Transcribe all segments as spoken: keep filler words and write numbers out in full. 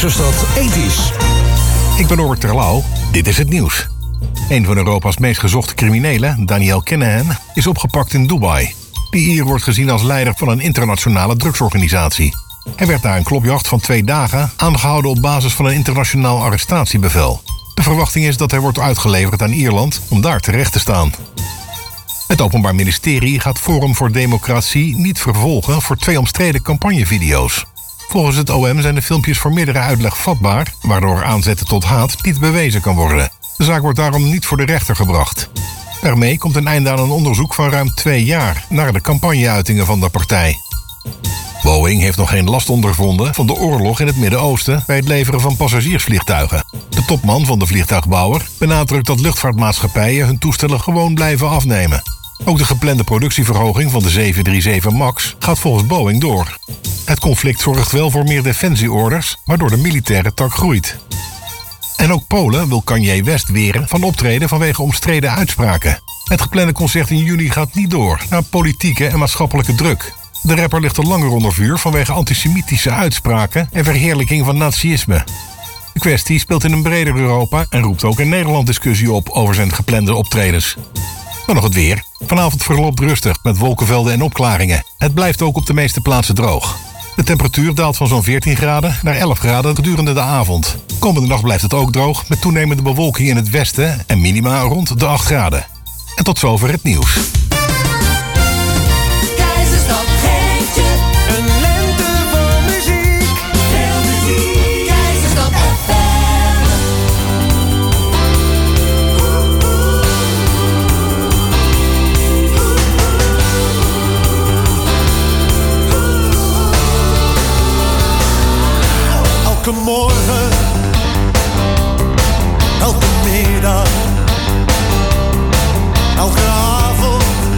Keizerstad ethisch. Ik ben Norbert Terlouw. Dit is het nieuws. Een van Europa's meest gezochte criminelen, Daniel Kinahan, is opgepakt in Dubai. De Ier wordt gezien als leider van een internationale drugsorganisatie. Hij werd na een klopjacht van twee dagen aangehouden op basis van een internationaal arrestatiebevel. De verwachting is dat hij wordt uitgeleverd aan Ierland om daar terecht te staan. Het Openbaar Ministerie gaat Forum voor Democratie niet vervolgen voor twee omstreden campagnevideo's. Volgens het O M zijn de filmpjes voor meerdere uitleg vatbaar, waardoor aanzetten tot haat niet bewezen kan worden. De zaak wordt daarom niet voor de rechter gebracht. Daarmee komt een einde aan een onderzoek van ruim twee jaar naar de campagneuitingen van de partij. Boeing heeft nog geen last ondervonden van de oorlog in het Midden-Oosten bij het leveren van passagiersvliegtuigen. De topman van de vliegtuigbouwer benadrukt dat luchtvaartmaatschappijen hun toestellen gewoon blijven afnemen. Ook de geplande productieverhoging van de zeven drie zeven MAX gaat volgens Boeing door. Het conflict zorgt wel voor meer defensieorders, waardoor de militaire tak groeit. En ook Polen wil Kanye West weren van optreden vanwege omstreden uitspraken. Het geplande concert in juni gaat niet door, na politieke en maatschappelijke druk. De rapper ligt al langer onder vuur vanwege antisemitische uitspraken en verheerlijking van nazisme. De kwestie speelt in een breder Europa en roept ook in Nederland discussie op over zijn geplande optredens. Dan nog het weer. Vanavond verloopt rustig met wolkenvelden en opklaringen. Het blijft ook op de meeste plaatsen droog. De temperatuur daalt van zo'n veertien graden naar elf graden gedurende de avond. Komende nacht blijft het ook droog met toenemende bewolking in het westen en minima rond de acht graden. En tot zover het nieuws. Keizerstad geeft je een lente vol muziek. Veel muziek. Keizerstad F M. Elke morgen, elke middag, elke avond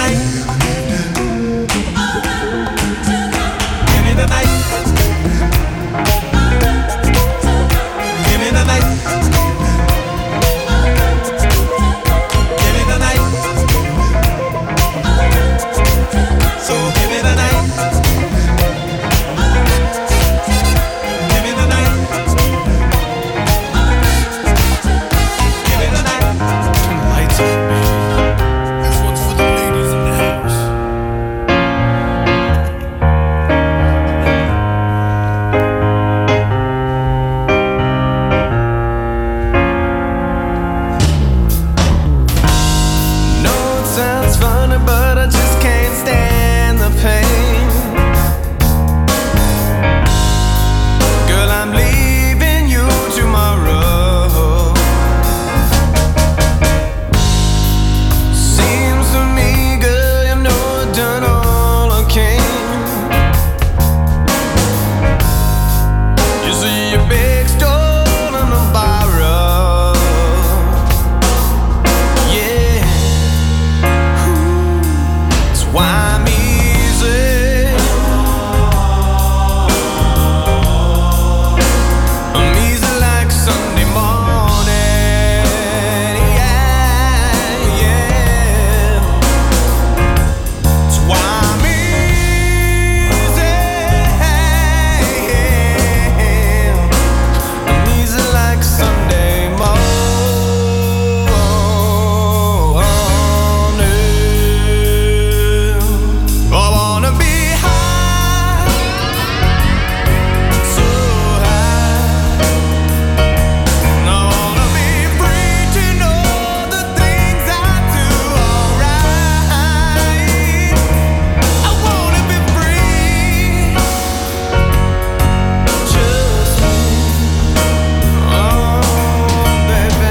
night. Give me the night. Give me the night. Give me the night. So give me the night. Give me the night. Give me the night. Turn the lights on, man. This one's for the ladies in the house. No, it sounds funny, but I just can't stand the pain. Girl, I'm leaving you tomorrow. Seems to me, girl, you know I've done all I can. You see your big stone on the borrow. Yeah. It's why I'm easy. I'm easy like Sunday morning. Yeah, yeah. It's why I'm easy. I'm easy like Sunday morning. I wanna be high, so high. I wanna be free to know the things I do alright. I wanna be free, just me. Oh, baby.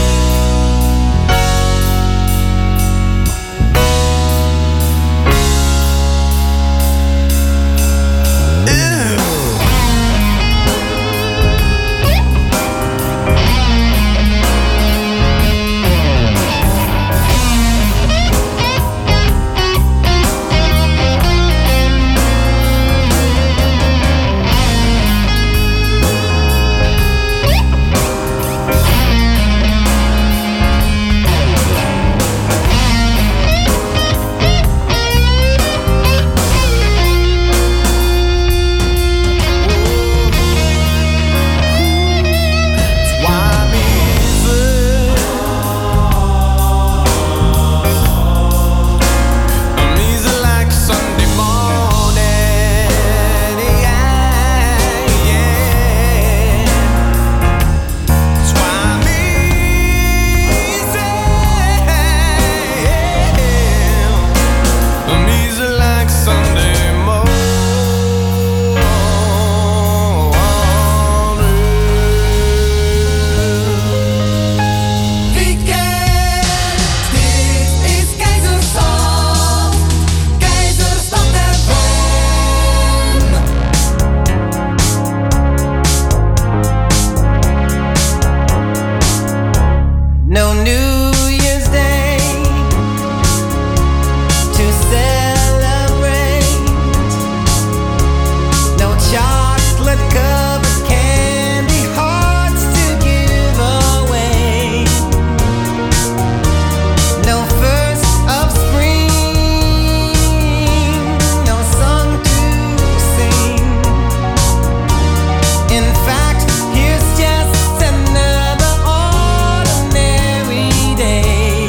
It's why I'm easy. I'm easy like Sunday morning. Yeah, yeah. It's why I'm easy. I'm easy like Sunday morning. Weekend, dit is Keizerstad, Keizerstad der Bom. No New Year's Day to celebrate. No chocolate covered candy hearts to give away. No first of spring, no song to sing. In fact, here's just another ordinary day.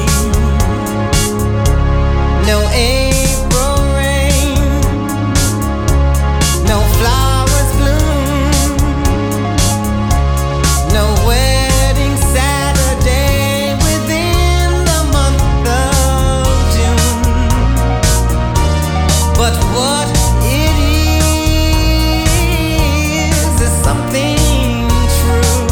No April rain, no flowers bloom, no wedding Saturday within the month of June. But what it is is something true,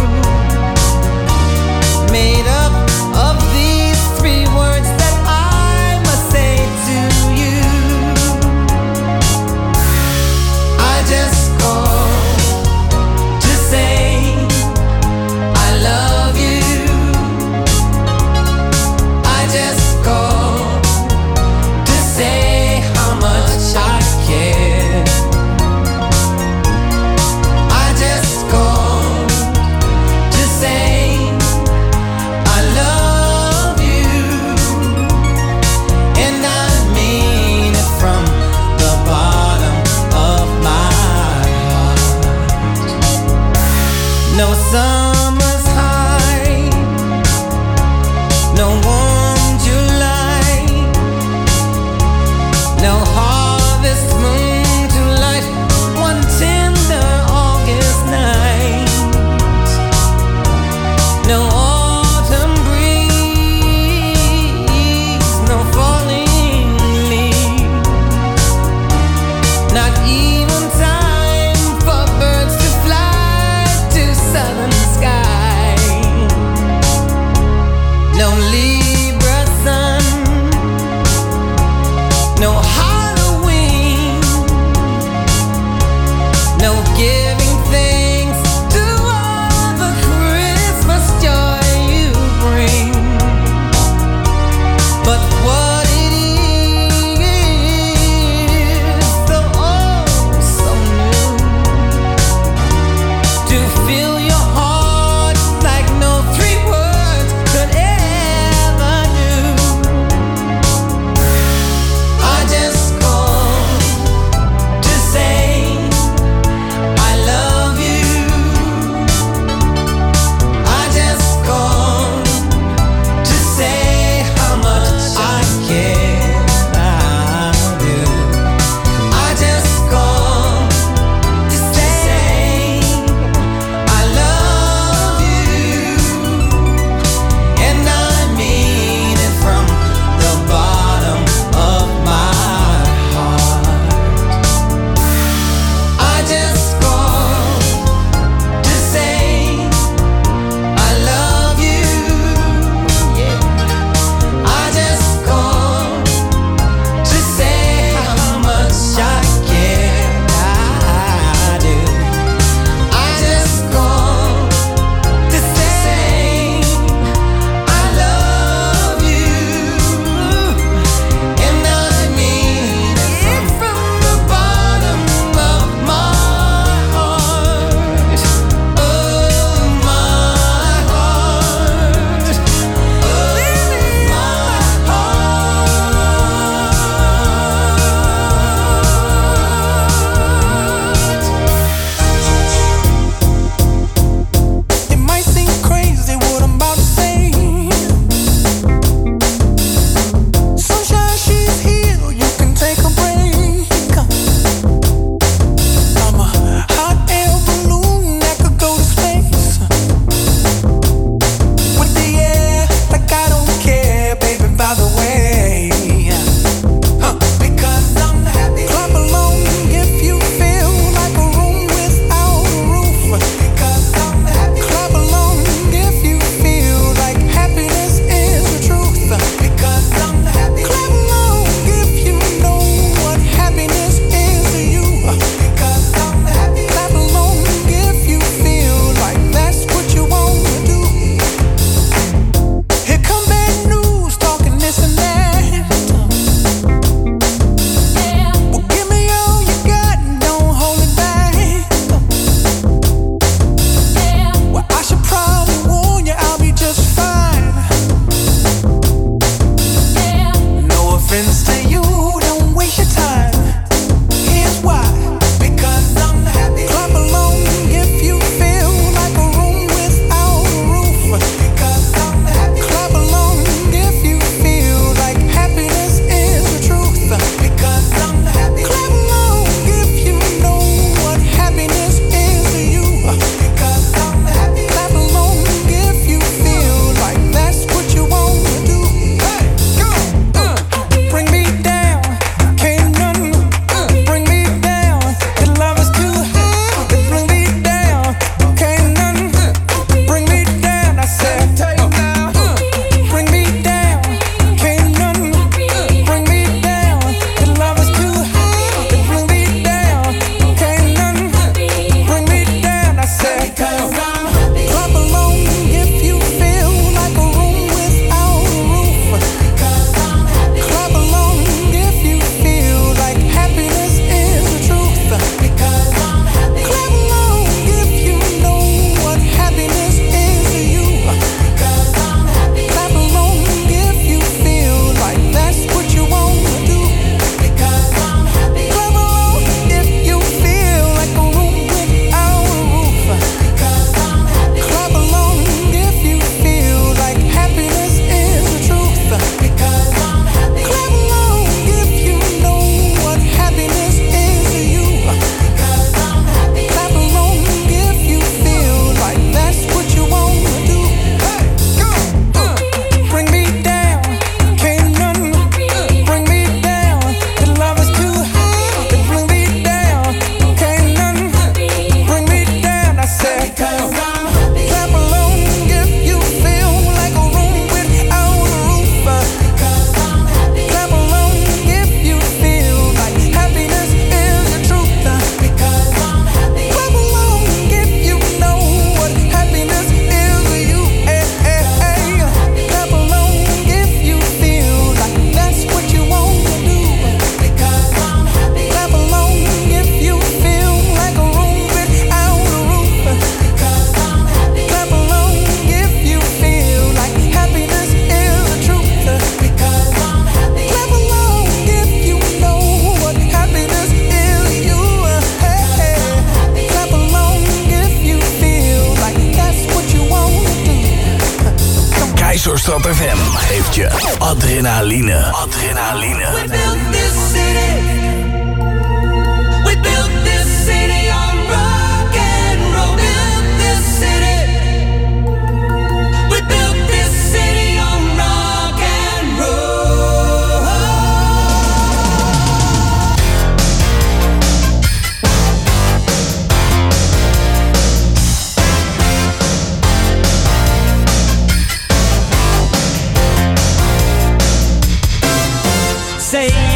made up of these three words that I must say to you. I just called to say I love you. I just called to Hoogstraat F M geeft je adrenaline. Adrenaline. We built this city. We built this city on rock and roll. Built this city. We built this city on rock and roll. Say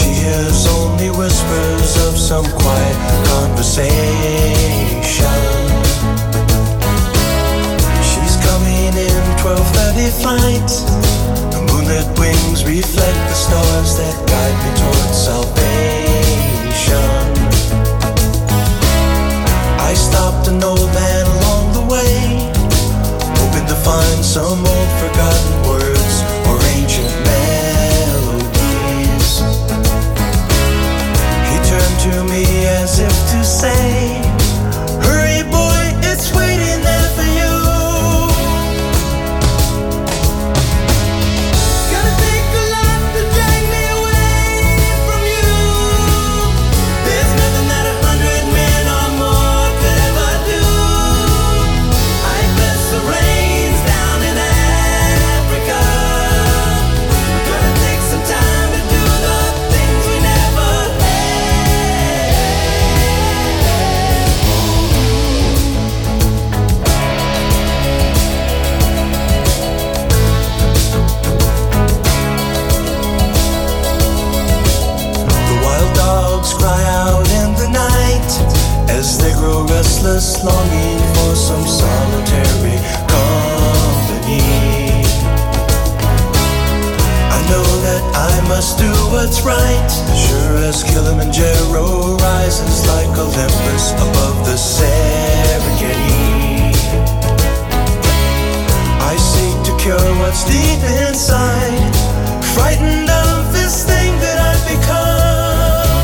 She hears only whispers of some quiet conversation. She's coming in twelve thirty flight. The moonlit wings reflect the stars that guide me towards salvation. I stopped an old man along the way, hoping to find some old forgotten words or ancient melodies. He turned to me as if to say, hurry boy, it's waiting there for you. Gonna take a lot to drag me away from you. There's nothing that a hundred men or more could ever do. I bless the rains down in Africa. We're gonna take some time to do the things we never had. The wild dogs cry out in the night as they grow restless, longing for some solitary company. I know that I must do what's right, sure as Kilimanjaro rises like Olympus above the Serengeti. I seek to cure what's deep inside, frightened of this thing that I've become.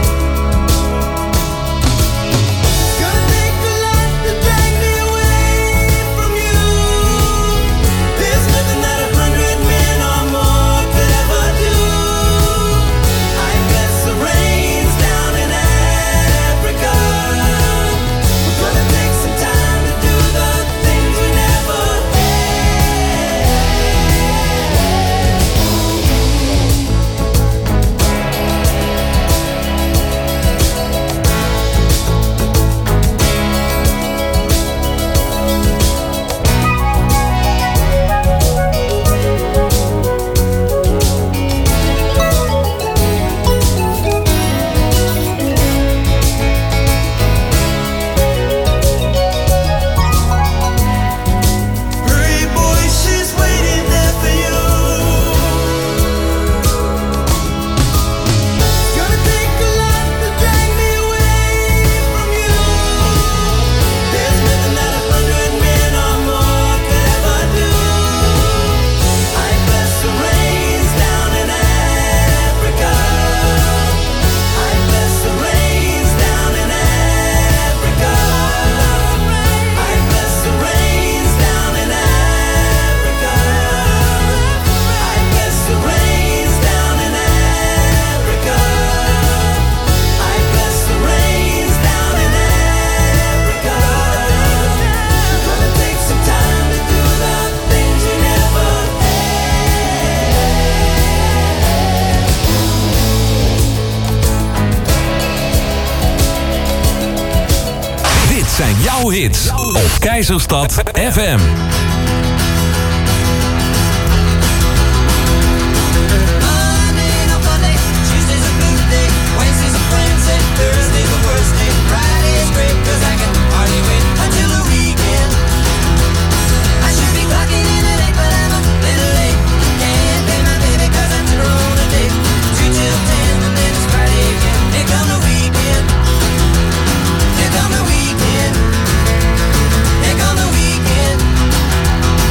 Gonna take a lot to drag me away from you. There's nothing that a hundred men or more could ever do. I bless the rains down in Africa. We're gonna take some time to do the things we never had. Hurry boy, she's waiting there for you. Gonna take a lot to drag me away from you. There's nothing that a hundred men or more could ever do. I bless the rains down in Africa. I bless the rains down in Africa. I bless the rains down in Africa. I bless the rains down in Africa. I bless the rains down in Africa. We're gonna take some time to do the things we never Dit zijn jouw hits op Keizerstad F M. Monday no Monday, Tuesday's a good day, Wednesday's a Wednesday, Thursday's the worst day, Friday's great 'cause I can hardly wait until the weekend. I should be clocking in at eight, but I'm a little late. Can't pay my baby 'cause I took her on a date. Two till ten, and then it's Friday again. Here come the weekend. Here come the weekend. Here come the weekend.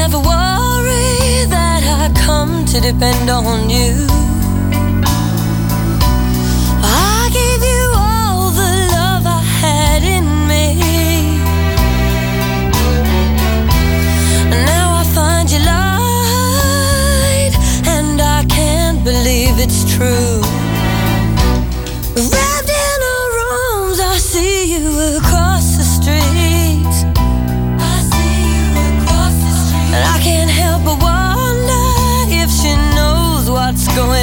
never worry that I come to depend on you. I gave you all the love I had in me. And now I find you lied, and I can't believe it's true. Wrapped in her arms, I see you across the street. I see you across the street. And I can't help but wonder if she knows what's going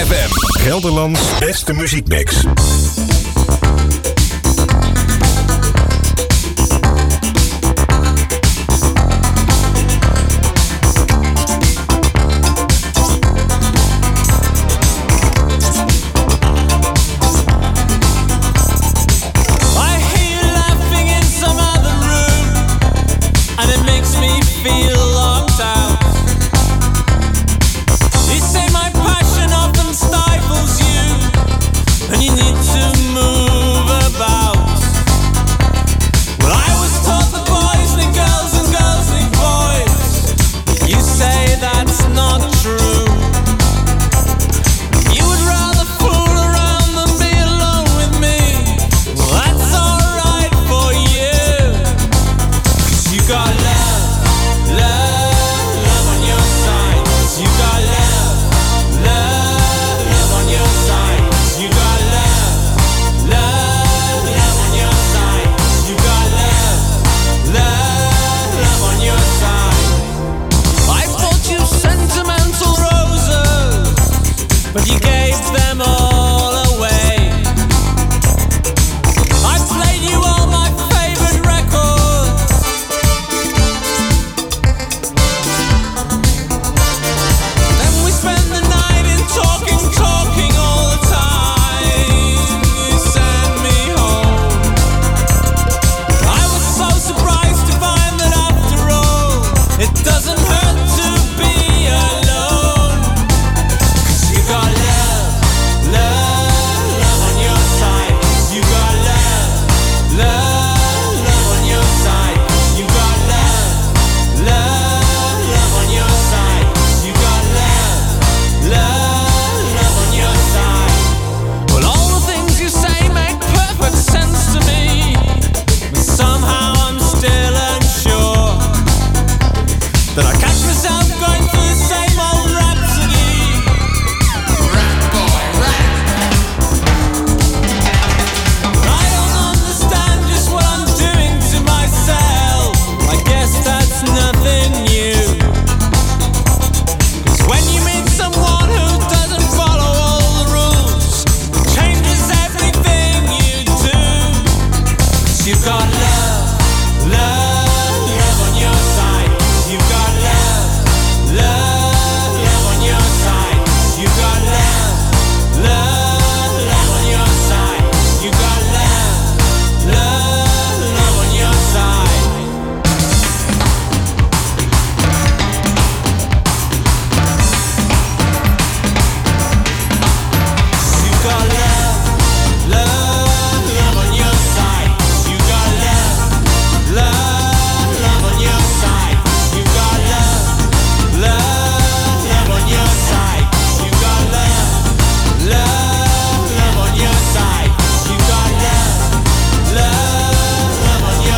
F M. Gelderlands beste muziekmix. You got love, love.